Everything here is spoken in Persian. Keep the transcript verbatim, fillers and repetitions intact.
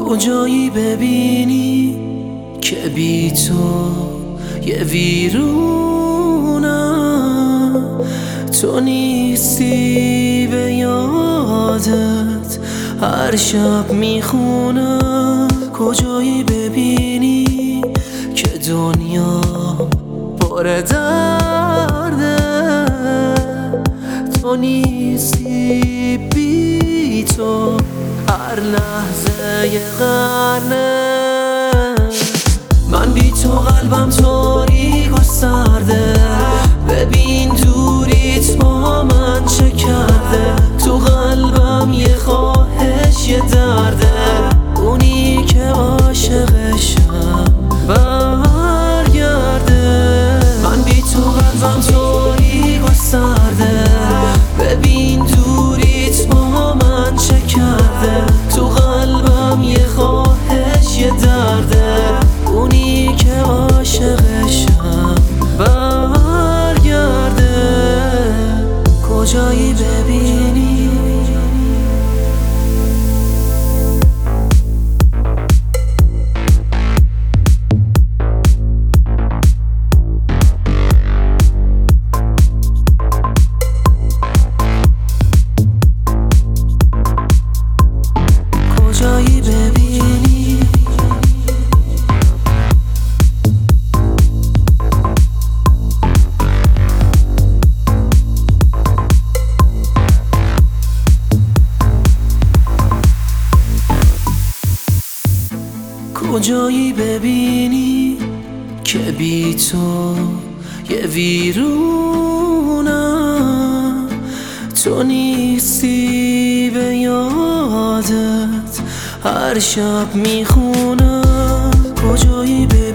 کجایی ببینی که بی تو یه ویرونم، تو نیستی به یادت هر شب میخونم. کجایی ببینی که دنیا پر درده، تو نیستی بی تو هر لحظه یه قرنه. من بی تو قلبم تاریک و سرده، ببین دوریت با من چه کرده. تو قلبم یه خواهش یه درده، اونی که عاشقشم برگرده. من بی تو قلبم تاریک و سرده، ببین دوریت با من چه کرده. تو قلبم یه خواهش یه درده، اونی که عاشقشم برگرده. کجایی ببینی کجایی ببینی کجایی ببینی که بی تو یه ویرونم، تو نیستی به یادت هر شب میخونم. کجایی ببینی